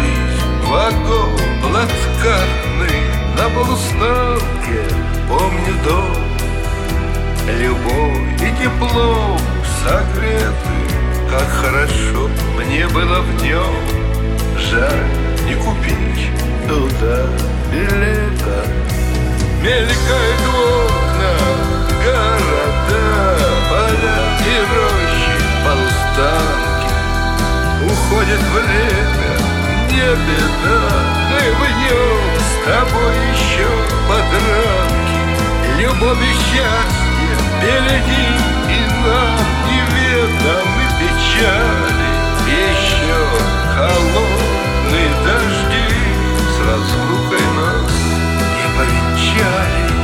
Садись в вагон плацкартный на полустанке, помню дом, любовь и тепло согреты, как хорошо мне было в нем. Жаль, не купить туда билета. Мелькают в окнах города, поля и рощи, полустанки. Уходит время, не беда, мы в нем с тобой еще подранки. Любовь и счастье впереди, и нам неведомы печали. Еще холодные дожди с разлукой нас не повенчали.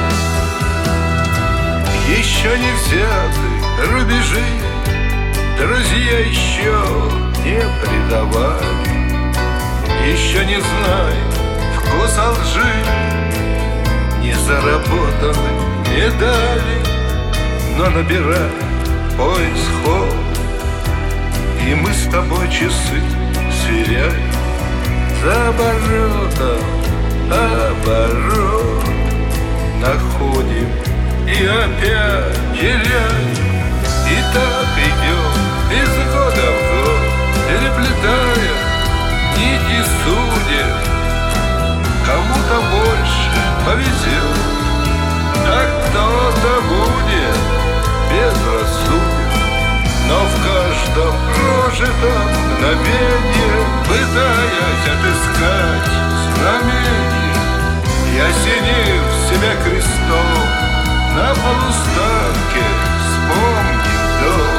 Еще не взяты рубежи, друзья еще не предавали. Еще не знаем вкуса лжи, не заработаны медали. Но набирай поезд ход, и мы с тобой часы сверяем. За оборотом оборот находим и опять теряем. И так идем из года в год, переплетая нити судеб. Кому-то больше повезет, а кто-то будет безрассуден. Но в каждом прожитом мгновенье, пытаясь отыскать знамение, я, осенив себя крестом, на полустанке вспомнил дом.